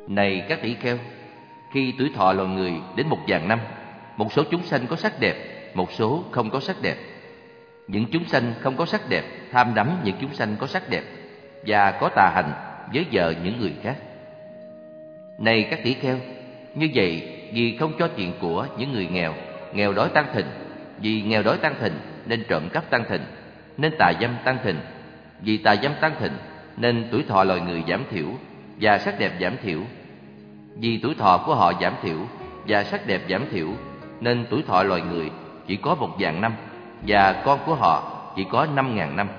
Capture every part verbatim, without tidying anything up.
Này các tỷ kheo, khi tuổi thọ loài người đến một vạn năm, một số chúng sanh có sắc đẹp, một số không có sắc đẹp. Những chúng sanh không có sắc đẹp tham đắm những chúng sanh có sắc đẹp, và có tà hành với vợ những người khác. Này các tỷ kheo, như vậy vì không cho tiền của những người nghèo, nghèo đói tăng thịnh. Vì nghèo đói tăng thịnh nên trộm cắp tăng thịnh, nên tà dâm tăng thịnh. Vì tà dâm tăng thịnh nên tuổi thọ loài người giảm thiểu và sắc đẹp giảm thiểu. Vì tuổi thọ của họ giảm thiểu và sắc đẹp giảm thiểu nên tuổi thọ loài người chỉ có một vạn năm, và con của họ chỉ có năm ngàn năm.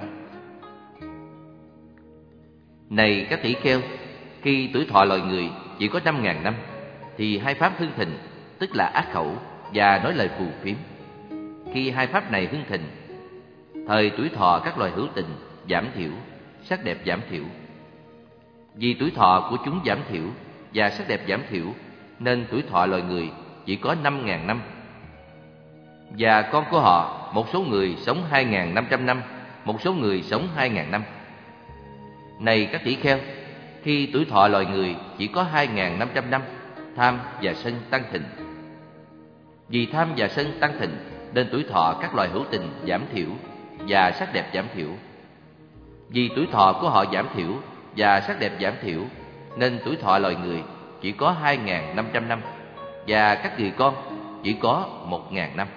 Này các tỷ kheo, khi tuổi thọ loài người chỉ có năm ngàn năm, thì hai pháp hưng thịnh, tức là ác khẩu và nói lời phù phiếm. Khi hai pháp này hưng thịnh, thời tuổi thọ các loài hữu tình giảm thiểu, sắc đẹp giảm thiểu. Vì tuổi thọ của chúng giảm thiểu và sắc đẹp giảm thiểu nên tuổi thọ loài người chỉ có năm ngàn năm. Và con của họ, một số người sống hai ngàn năm trăm năm, một số người sống hai ngàn năm. Này các tỷ kheo, khi tuổi thọ loài người chỉ có hai ngàn năm trăm năm, tham và sân tăng thịnh. Vì tham và sân tăng thịnh nên tuổi thọ các loài hữu tình giảm thiểu và sắc đẹp giảm thiểu. Vì tuổi thọ của họ giảm thiểu và sắc đẹp giảm thiểu nên tuổi thọ loài người chỉ có hai ngàn năm trăm năm, và các người con chỉ có một ngàn năm.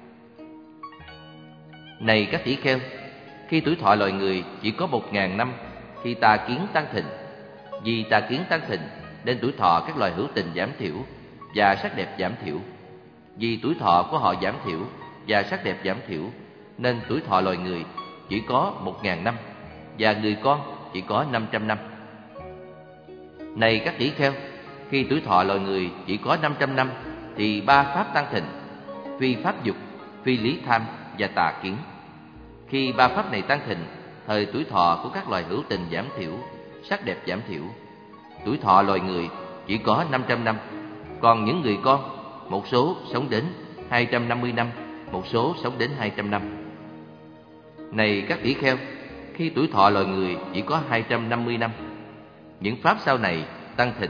Này các tỷ kheo, khi tuổi thọ loài người chỉ có một ngàn năm, thì tà kiến tăng thịnh. Vì tà kiến tăng thịnh nên tuổi thọ các loài hữu tình giảm thiểu và sắc đẹp giảm thiểu. Vì tuổi thọ của họ giảm thiểu và sắc đẹp giảm thiểu nên tuổi thọ loài người chỉ có một ngàn năm, và người con chỉ có năm trăm năm. Này các tỷ kheo, khi tuổi thọ loài người chỉ có năm trăm năm, thì ba pháp tăng thịnh: phi pháp dục, phi lý tham và tà kiến. Khi ba pháp này tăng thịnh, thời tuổi thọ của các loài hữu tình giảm thiểu, sắc đẹp giảm thiểu. Tuổi thọ loài người chỉ có năm trăm năm, còn những người con, một số sống đến hai trăm năm mươi năm, một số sống đến hai trăm năm. Này các tỷ kheo, khi tuổi thọ loài người chỉ có hai trăm năm mươi năm, những pháp sau này tăng thịnh: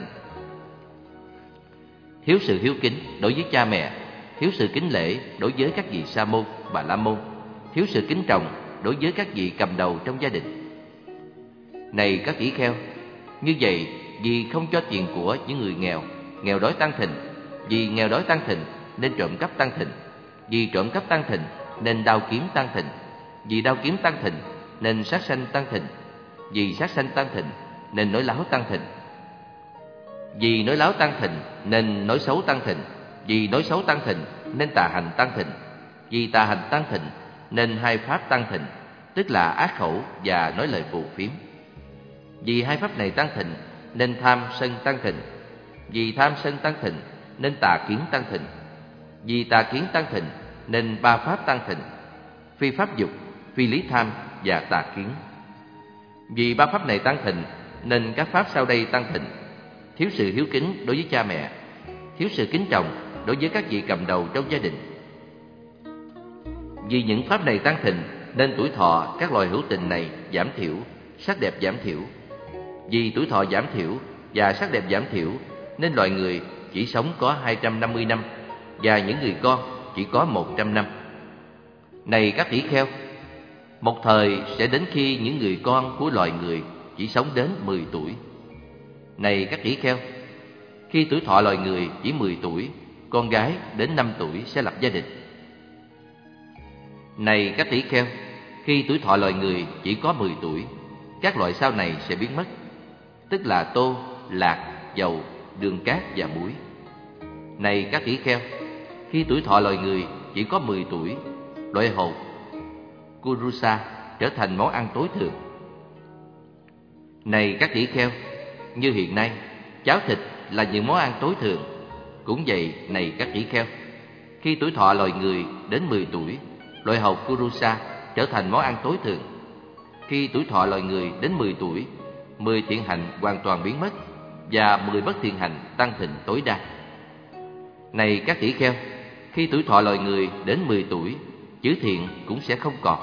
thiếu sự hiếu kính đối với cha mẹ, thiếu sự kính lễ đối với các vị sa môn, bà la môn, thiếu sự kính trọng đối với các vị cầm đầu trong gia đình. Này các tỷ kheo, như vậy vì không cho tiền của những người nghèo, nghèo đói tăng thịnh. Vì nghèo đói tăng thịnh nên trộm cắp tăng thịnh. Vì trộm cắp tăng thịnh nên đao kiếm tăng thịnh. Vì đao kiếm tăng thịnh nên sát sanh tăng thịnh. Vì sát sanh tăng thịnh nên nói láo tăng thịnh. Vì nói láo tăng thịnh nên nói xấu tăng thịnh. Vì nói xấu tăng thịnh nên tà hành tăng thịnh. Vì tà hành tăng thịnh nên hai pháp tăng thịnh, tức là ác khẩu và nói lời phù phiếm. Vì hai pháp này tăng thịnh nên tham sân tăng thịnh. Vì tham sân tăng thịnh nên tà kiến tăng thịnh. Vì tà kiến tăng thịnh nên ba pháp tăng thịnh: phi pháp dục, phi lý tham và tà kiến. Vì ba pháp này tăng thịnh nên các pháp sau đây tăng thịnh: thiếu sự hiếu kính đối với cha mẹ, thiếu sự kính trọng đối với các vị cầm đầu trong gia đình. Vì những pháp này tăng thịnh nên tuổi thọ các loài hữu tình này giảm thiểu, sắc đẹp giảm thiểu. Vì tuổi thọ giảm thiểu và sắc đẹp giảm thiểu nên loài người chỉ sống có hai trăm năm mươi năm, và những người con chỉ có một trăm năm. Này các tỷ kheo, một thời sẽ đến khi những người con của loài người chỉ sống đến mười tuổi. Này các tỷ kheo, khi tuổi thọ loài người chỉ mười tuổi, con gái đến năm tuổi sẽ lập gia đình. Này các tỷ kheo, khi tuổi thọ loài người chỉ có mười tuổi, các loại sau này sẽ biến mất, tức là tô, lạc, dầu, đường cát và muối. Này các tỷ kheo, khi tuổi thọ loài người chỉ có mười tuổi, loại hột Kurusa trở thành món ăn tối thượng. Này các tỷ kheo, như hiện nay cháo thịt là những món ăn tối thượng, cũng vậy này các tỷ kheo, khi tuổi thọ loài người đến mười tuổi, loại hột Kurusa trở thành món ăn tối thượng. Khi tuổi thọ loài người đến mười tuổi, mười thiện hạnh hoàn toàn biến mất và mười bất thiện hạnh tăng thịnh tối đa. Này các tỷ kheo, khi tuổi thọ loài người đến mười tuổi, chữ thiện cũng sẽ không còn.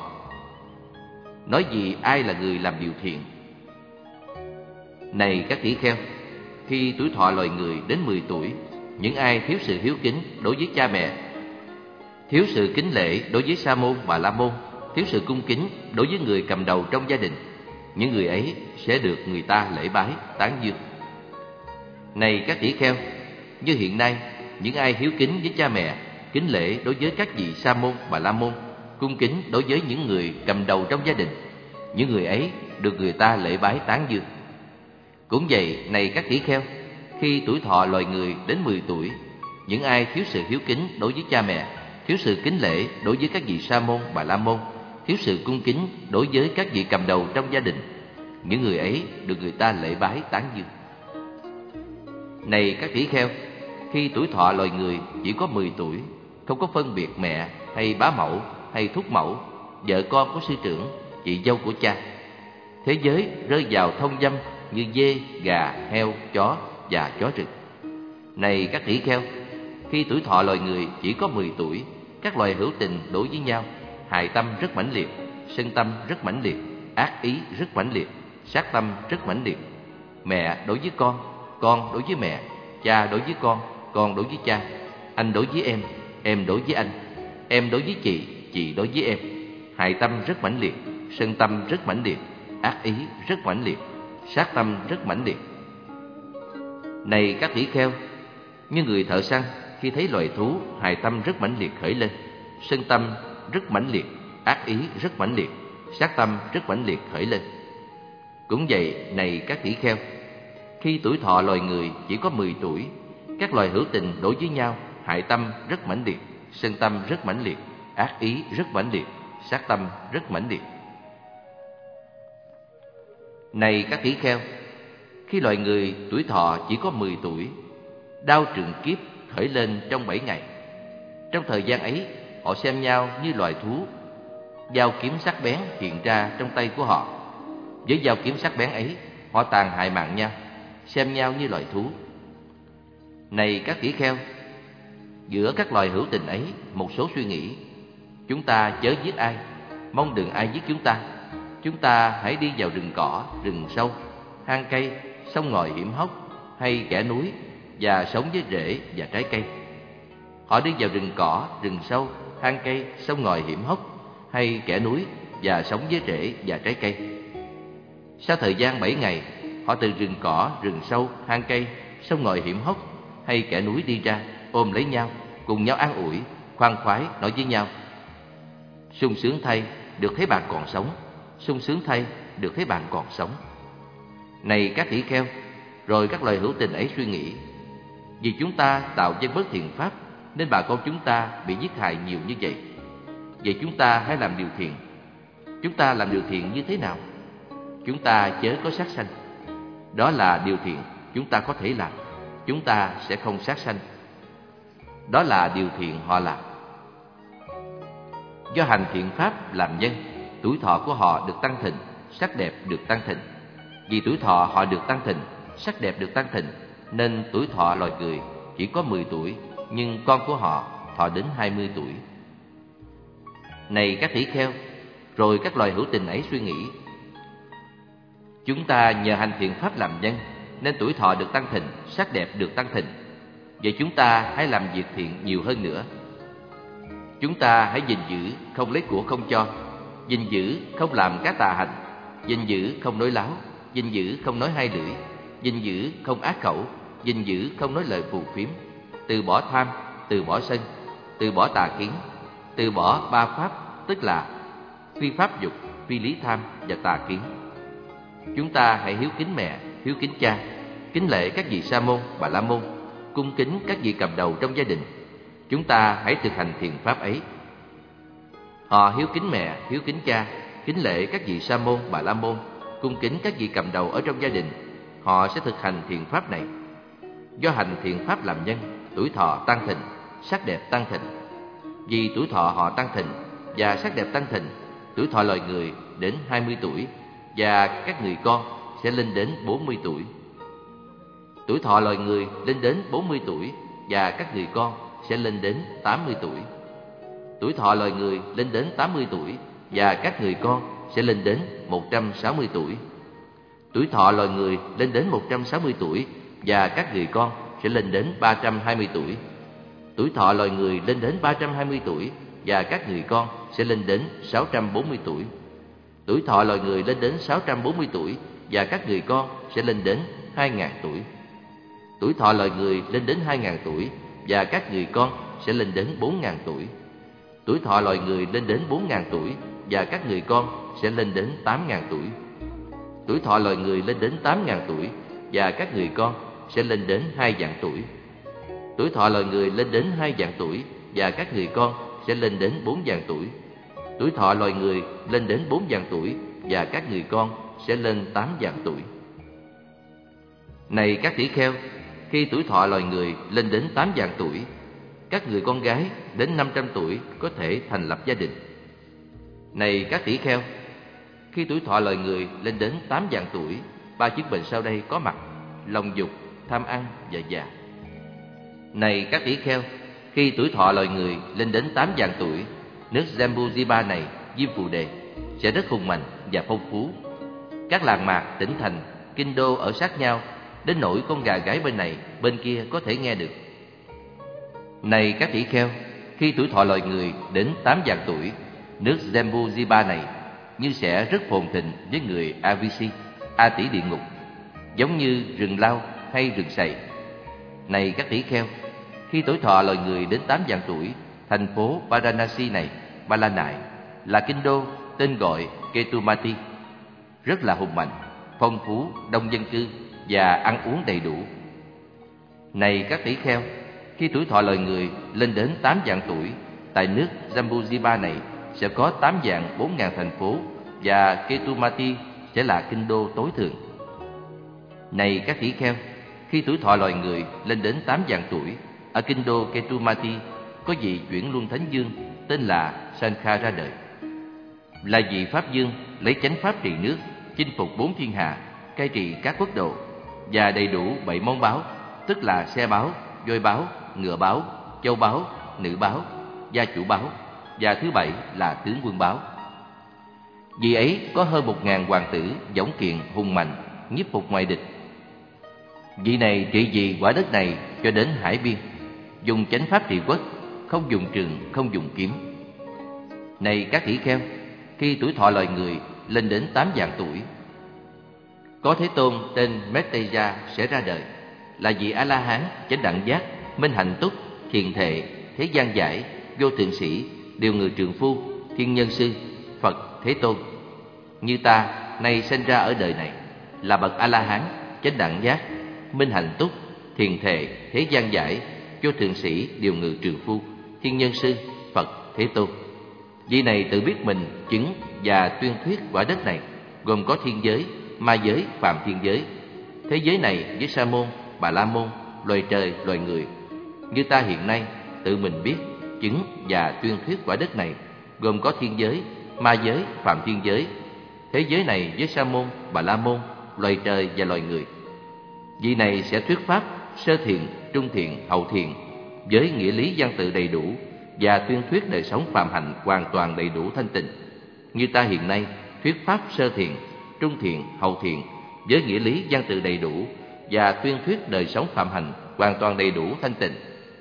Nói gì ai là người làm điều thiện? Này các tỷ kheo, khi tuổi thọ loài người đến mười tuổi, những ai thiếu sự hiếu kính đối với cha mẹ, thiếu sự kính lễ đối với sa môn bà la môn, thiếu sự cung kính đối với người cầm đầu trong gia đình, những người ấy sẽ được người ta lễ bái tán dương. Này các tỷ kheo, như hiện nay, những ai hiếu kính với cha mẹ, kính lễ đối với các vị sa môn bà la môn, cung kính đối với những người cầm đầu trong gia đình, những người ấy được người ta lễ bái tán dương. Cũng vậy, này các tỷ kheo, khi tuổi thọ loài người đến mười tuổi, những ai thiếu sự hiếu kính đối với cha mẹ, thiếu sự kính lễ đối với các vị sa môn bà la môn, thiếu sự cung kính đối với các vị cầm đầu trong gia đình, những người ấy được người ta lễ bái tán dương. Này các tỷ kheo, khi tuổi thọ loài người chỉ có mười tuổi, không có phân biệt mẹ hay bá mẫu hay thúc mẫu, vợ con của sư trưởng, chị dâu của cha, thế giới rơi vào thông dâm như dê, gà, heo, chó và chó rừng. Này các tỷ kheo, khi tuổi thọ loài người chỉ có mười tuổi, các loài hữu tình đối với nhau, hài tâm rất mãnh liệt, sân tâm rất mãnh liệt, ác ý rất mãnh liệt, sát tâm rất mãnh liệt. Mẹ đối với con, con đối với mẹ, cha đối với con, con đối với cha, anh đối với em, em đối với anh, em đối với chị, chị đối với em. Hài tâm rất mãnh liệt, sân tâm rất mãnh liệt, ác ý rất mãnh liệt, sát tâm rất mãnh liệt. Này các tỷ kheo, như người thợ săn khi thấy loài thú, hài tâm rất mãnh liệt khởi lên, sân tâm rất mãnh liệt, ác ý rất mãnh liệt, sát tâm rất mãnh liệt khởi lên. Cũng vậy, này các tỷ kheo, khi tuổi thọ loài người chỉ có mười tuổi, các loài hữu tình đối với nhau, hại tâm rất mãnh liệt, sân tâm rất mãnh liệt, ác ý rất mãnh liệt, sát tâm rất mãnh liệt. Này các tỷ kheo, khi loài người tuổi thọ chỉ có mười tuổi, đao trường kiếp khởi lên trong bảy ngày. Trong thời gian ấy, họ xem nhau như loài thú, dao kiếm sắc bén hiện ra trong tay của họ. Với dao kiếm sắc bén ấy, họ tàn hại mạng nhau, xem nhau như loài thú. Này các tỷ kheo, giữa các loài hữu tình ấy, một số suy nghĩ: chúng ta chớ giết ai, mong đừng ai giết chúng ta. Chúng ta hãy đi vào rừng cỏ, rừng sâu, hang cây, sông ngòi hiểm hóc hay kẽ núi và sống với rễ và trái cây. Họ đi vào rừng cỏ, rừng sâu, hang cây, sông ngòi hiểm hóc hay kẽ núi và sống với rễ và trái cây. Sau thời gian bảy ngày, họ từ rừng cỏ, rừng sâu, hang cây, sông ngòi hiểm hóc hay kẽ núi đi ra, ôm lấy nhau, cùng nhau an ủi, khoan khoái nói với nhau: sung sướng thay, được thấy bạn còn sống, sung sướng thay, được thấy bạn còn sống. Này các tỷ kheo, rồi các loài hữu tình ấy suy nghĩ: vì chúng ta tạo dân bất thiện pháp, nên bà con chúng ta bị giết hại nhiều như vậy. Vậy chúng ta hãy làm điều thiện. Chúng ta làm điều thiện như thế nào? Chúng ta chớ có sát sanh. Đó là điều thiện chúng ta có thể làm. Chúng ta sẽ không sát sanh. Đó là điều thiện họ làm. Do hành thiện pháp làm nhân, tuổi thọ của họ được tăng thịnh, sắc đẹp được tăng thịnh. Vì tuổi thọ họ được tăng thịnh, sắc đẹp được tăng thịnh, nên tuổi thọ loài người chỉ có mười tuổi, nhưng con của họ thọ đến hai mươi tuổi. Này các tỷ kheo, rồi các loài hữu tình ấy suy nghĩ: chúng ta nhờ hành thiện pháp làm nhân, nên tuổi thọ được tăng thịnh, sắc đẹp được tăng thịnh. Vậy chúng ta hãy làm việc thiện nhiều hơn nữa. Chúng ta hãy gìn giữ không lấy của không cho, gìn giữ không làm các tà hành, gìn giữ không nói láo, gìn giữ không nói hai lưỡi, gìn giữ không ác khẩu, gìn giữ không nói lời phù phiếm, từ bỏ tham, từ bỏ sân, từ bỏ tà kiến, từ bỏ ba pháp, tức là phi pháp dục, phi lý tham và tà kiến. Chúng ta hãy hiếu kính mẹ, hiếu kính cha, kính lễ các vị sa môn, bà la môn, cung kính các vị cầm đầu trong gia đình. Chúng ta hãy thực hành thiền pháp ấy. Họ hiếu kính mẹ, hiếu kính cha, kính lễ các vị sa môn, bà la môn, cung kính các vị cầm đầu ở trong gia đình. Họ sẽ thực hành thiền pháp này. Do hành thiền pháp làm nhân, tuổi thọ tăng thịnh, sắc đẹp tăng thịnh. Vì tuổi thọ họ tăng thịnh và sắc đẹp tăng thịnh, tuổi thọ loài người đến hai mươi tuổi và các người con sẽ lên đến bốn mươi tuổi. Tuổi thọ loài người lên đến bốn mươi tuổi và các người con sẽ lên đến tám mươi tuổi. Tuổi thọ loài người lên đến tám mươi tuổi và các người con sẽ lên đến một trăm sáu mươi tuổi. Tuổi thọ loài người lên đến một trăm sáu mươi tuổi và các người con sẽ lên đến ba trăm hai mươi tuổi. Tuổi thọ loài người lên đến ba trăm hai mươi tuổi và các người con sẽ lên đến sáu trăm bốn mươi tuổi. Tuổi thọ loài người lên đến sáu trăm bốn mươi tuổi và các người con sẽ lên đến hai nghìn tuổi. Tuổi thọ loài người lên đến hai nghìn tuổi và các người con sẽ lên đến bốn nghìn tuổi. Tuổi thọ loài người lên đến bốn nghìn tuổi và các người con sẽ lên đến tám nghìn tuổi. Tuổi thọ loài người lên đến tám nghìn tuổi và các người con sẽ lên đến hai vạn tuổi. Tuổi thọ loài người lên đến hai vạn tuổi và các người con sẽ lên đến bốn vạn tuổi. Tuổi thọ loài người lên đến bốn vạn tuổi và các người con sẽ lên tám vạn tuổi. Này các tỷ kheo, khi tuổi thọ loài người lên đến tám vạn tuổi, các người con gái đến năm trăm tuổi có thể thành lập gia đình. Này các tỷ kheo, khi tuổi thọ loài người lên đến tám vạn tuổi, ba chứng bệnh sau đây có mặt: lòng dục, tham ăn và già. Này các tỷ kheo, khi tuổi thọ loài người lên đến tám vạn tuổi, nước Jambudvipa này, Diêm Phù Đề, sẽ rất hùng mạnh và phong phú. Các làng mạc, tỉnh thành, kinh đô ở sát nhau, đến nỗi con gà gáy bên này, bên kia có thể nghe được. Này các tỷ kheo, khi tuổi thọ loài người đến tám vạn tuổi, nước Jambudvipa này như sẽ rất phồn thịnh với người Avisi, A Tỷ địa ngục, giống như rừng lao hay rừng sậy. Này các tỷ kheo, khi tuổi thọ loài người đến tám vạn tuổi, thành phố Varanasi này, Ba La Nại, là kinh đô tên gọi Ketumati, rất là hùng mạnh, phong phú, đông dân cư và ăn uống đầy đủ. Này các tỷ kheo, khi tuổi thọ loài người lên đến tám vạn tuổi, tại nước Jambudvipa này sẽ có tám vạn bốn ngàn thành phố và Ketumati sẽ là kinh đô tối thượng. Này các tỷ kheo, khi tuổi thọ loài người lên đến tám vạn tuổi, ở kinh đô Ketumati có vị chuyển luân thánh dương tên là Sankha ra đời. Là vị pháp dương lấy chánh pháp trị nước, chinh phục bốn thiên hạ, cai trị các quốc độ và đầy đủ bảy món báo, tức là xe báo, voi báo, ngựa báo, châu báo, nữ báo, gia chủ báo, và thứ bảy là tướng quân báo. Vì ấy có hơn một ngàn hoàng tử dũng kiện hùng mạnh, nhiếp phục ngoại địch. Vị này trị vì quả đất này cho đến hải biên, dùng chánh pháp trị quốc, không dùng trường, không dùng kiếm. Này các tỷ kheo, khi tuổi thọ loài người lên đến tám vạn tuổi, có Thế Tôn tên Metteyya sẽ ra đời, là vị A La Hán chánh đẳng giác, minh hạnh túc, thiền thệ, thế gian giải, vô thượng sĩ, điều ngự trượng phu, thiên nhân sư, Phật Thế Tôn. Như ta nay sinh ra ở đời này, là bậc A La Hán chánh đẳng giác, minh hạnh túc, thiền thệ, thế gian giải, vô thượng sĩ, điều ngự trượng phu, thiên nhân sư, Phật Thế Tôn. Vị này tự biết mình chứng và tuyên thuyết quả đất này, gồm có thiên giới, ma giới, phạm thiên giới. Thế giới này với Sa môn, Bà La môn, loài trời, loài người. Như ta hiện nay tự mình biết, chứng và tuyên thuyết quả đất này, gồm có thiên giới, ma giới, phạm thiên giới. Thế giới này với Sa môn, Bà La môn, loài trời và loài người. Vị này sẽ thuyết pháp sơ thiện, trung thiện, hậu thiện với nghĩa lý văn tự đầy đủ và tuyên thuyết đời sống phạm hạnh hoàn toàn đầy đủ thanh tịnh. Như ta hiện nay thuyết pháp sơ thiện, trung thiện, hậu thiện với nghĩa lý văn tự đầy đủ và tuyên thuyết đời sống phạm hạnh hoàn toàn đầy đủ thanh tịnh.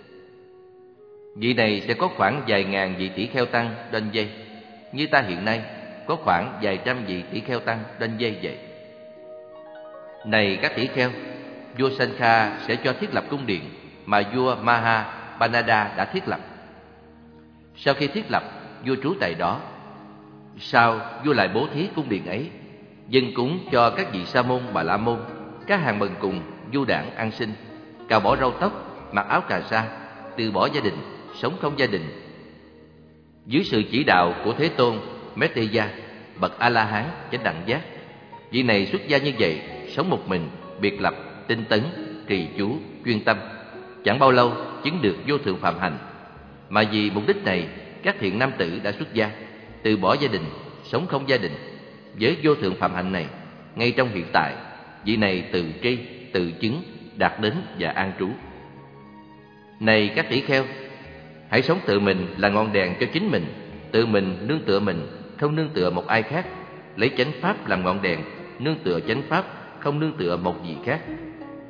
Vị này sẽ có khoảng vài ngàn vị tỷ kheo tăng đoanh dây, như ta hiện nay có khoảng vài trăm vị tỷ kheo tăng đoanh dây vậy. Này các tỷ kheo, vua Sankha sẽ cho thiết lập cung điện mà vua Maha Banada đã thiết lập. Sau khi thiết lập, vua trú tại đó. Sau, vua lại bố thí cung điện ấy, dâng cúng cho các vị Sa môn, Bà La môn, các hàng bần cùng, du đảng ăn xin, cạo bỏ râu tóc, mặc áo cà sa, từ bỏ gia đình, sống không gia đình. Dưới sự chỉ đạo của Thế Tôn Metteyya, bậc A La Hán chánh đẳng giác, vị này xuất gia như vậy, sống một mình, biệt lập, tinh tấn, trì chú, chuyên tâm, chẳng bao lâu chứng được vô thượng phạm hạnh. Mà vì mục đích này, các thiện nam tử đã xuất gia, từ bỏ gia đình, sống không gia đình. Với vô thượng phạm hạnh này, ngay trong hiện tại, vị này tự tri, tự chứng, đạt đến và an trú. Này các tỷ kheo, hãy sống tự mình là ngọn đèn cho chính mình, tự mình nương tựa mình, không nương tựa một ai khác, lấy chánh pháp làm ngọn đèn, nương tựa chánh pháp, không nương tựa một gì khác.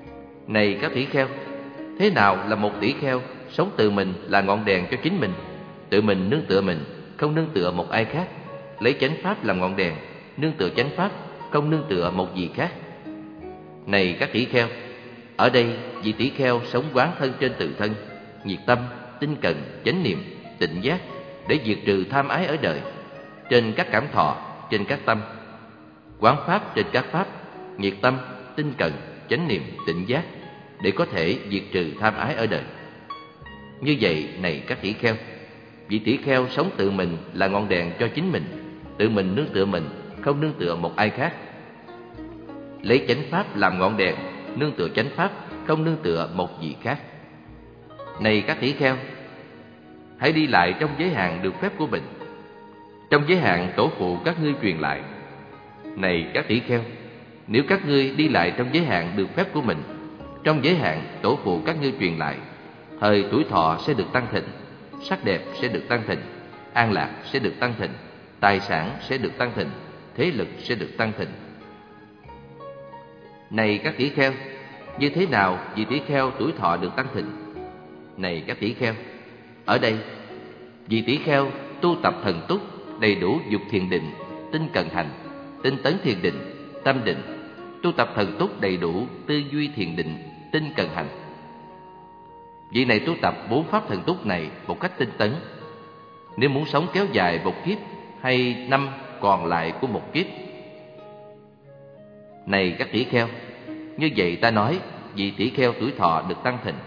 Này các tỷ kheo, thế nào là một tỷ kheo sống tự mình là ngọn đèn cho chính mình, tự mình nương tựa mình, không nương tựa một ai khác, lấy chánh pháp làm ngọn đèn, nương tựa chánh pháp, không nương tựa một gì khác? Này các tỷ kheo, ở đây vị tỷ kheo sống quán thân trên tự thân, nhiệt tâm, tinh cần, chánh niệm, tỉnh giác để diệt trừ tham ái ở đời, trên các cảm thọ, trên các tâm, quán pháp trên các pháp, nhiệt tâm, tinh cần, chánh niệm, tỉnh giác để có thể diệt trừ tham ái ở đời. Như vậy, này các tỷ kheo, vị tỷ kheo sống tự mình là ngọn đèn cho chính mình, tự mình nương tựa mình, không nương tựa một ai khác, lấy chánh pháp làm ngọn đèn, nương tựa chánh pháp, không nương tựa một gì khác. Này các tỷ kheo, hãy đi lại trong giới hạn được phép của mình, trong giới hạn tổ phụ các ngươi truyền lại. Này các tỷ kheo, nếu các ngươi đi lại trong giới hạn được phép của mình, trong giới hạn tổ phụ các ngươi truyền lại, thời tuổi thọ sẽ được tăng thịnh, sắc đẹp sẽ được tăng thịnh, an lạc sẽ được tăng thịnh, tài sản sẽ được tăng thịnh, thế lực sẽ được tăng thịnh. Này các tỷ kheo, như thế nào vị tỷ kheo tuổi thọ được tăng thịnh? Này các tỷ kheo, ở đây vị tỷ kheo tu tập thần túc, đầy đủ dục thiền định, tinh cần hành, tinh tấn thiền định, tâm định, tu tập thần túc đầy đủ tư duy thiền định, tinh cần hành. Vị này tu tập bốn pháp thần túc này một cách tinh tấn. Nếu muốn sống kéo dài một kiếp hay năm còn lại của một kiếp. Này các tỷ kheo, như vậy ta nói vị tỷ kheo tuổi thọ được tăng thịnh.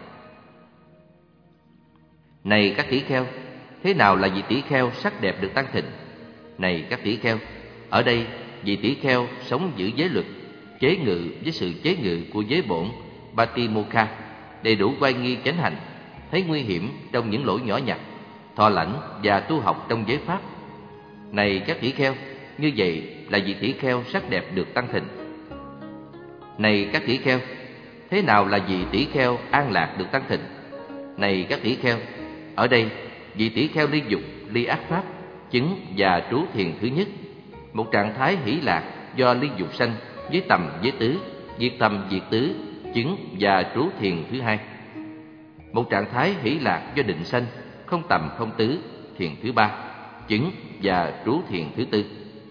Này các tỷ kheo, thế nào là vị tỷ kheo sắc đẹp được tăng thịnh? Này các tỷ kheo, ở đây vị tỷ kheo sống giữ giới luật, chế ngự với sự chế ngự của giới bổn Patimokha, đầy đủ oai nghi chánh hành, thấy nguy hiểm trong những lỗi nhỏ nhặt, thọ lãnh và tu học trong giới pháp. Này các tỷ kheo, như vậy là vị tỷ kheo sắc đẹp được tăng thịnh. Này các tỷ kheo, thế nào là vị tỷ kheo an lạc được tăng thịnh? Này các tỷ kheo, ở đây vị tỷ kheo ly dục, ly ác pháp, chứng và trú thiền thứ nhất, một trạng thái hỷ lạc do ly dục sanh với tầm với tứ, diệt tầm diệt tứ, chứng và trú thiền thứ hai, một trạng thái hỷ lạc do định sanh, không tầm không tứ, thiền thứ ba, chứng và trú thiền thứ tư.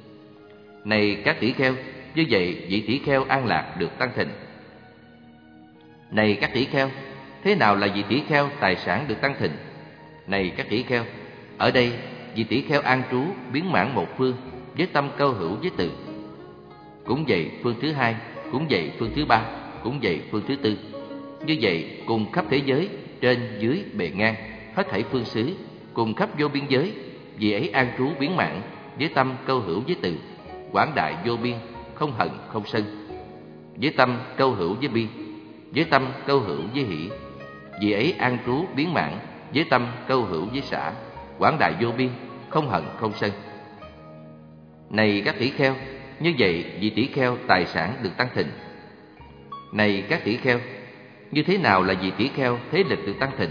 Này các tỷ kheo, như vậy vị tỷ kheo an lạc được tăng thịnh. Này các tỷ kheo, thế nào là vị tỷ kheo tài sản được tăng thịnh? Này các tỷ kheo, ở đây vị tỷ kheo an trú biến mãn một phương với tâm câu hữu với từ. Cũng vậy phương thứ hai, cũng vậy phương thứ ba, cũng vậy phương thứ tư. Như vậy cùng khắp thế giới, trên dưới bề ngang, hết thảy phương xứ, cùng khắp vô biên giới, vì ấy an trú biến mãn với tâm câu hữu với từ, quảng đại vô biên, không hận không sân, với tâm câu hữu với bi, với tâm câu hữu với hỷ. Vì ấy an trú biến mãn với tâm câu hữu với xả, quảng đại vô biên, không hận không sân. Này các tỷ kheo, như vậy vị tỷ kheo tài sản được tăng thịnh. Này các tỷ kheo, như thế nào là vị tỷ kheo thế lực được tăng thịnh?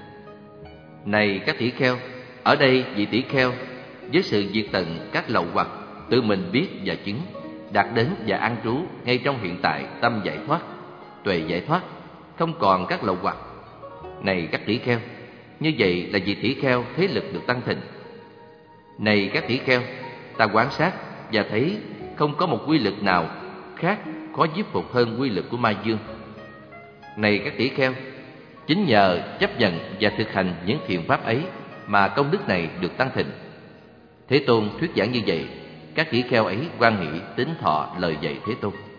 Này các tỷ kheo, ở đây vị tỷ kheo với sự diệt tận các lậu hoặc, tự mình biết và chứng, đạt đến và an trú ngay trong hiện tại tâm giải thoát, tuệ giải thoát, không còn các lậu hoặc. Này các tỷ kheo, như vậy là vị tỷ kheo thế lực được tăng thịnh. Này các tỷ kheo, ta quan sát và thấy không có một quy lực nào khác khó giết phục hơn quy lực của ma dương. Này các tỷ kheo, chính nhờ chấp nhận và thực hành những thiện pháp ấy mà công đức này được tăng thịnh. Thế Tôn thuyết giảng như vậy, các tỷ kheo ấy hoan hỷ tín thọ lời dạy Thế Tôn.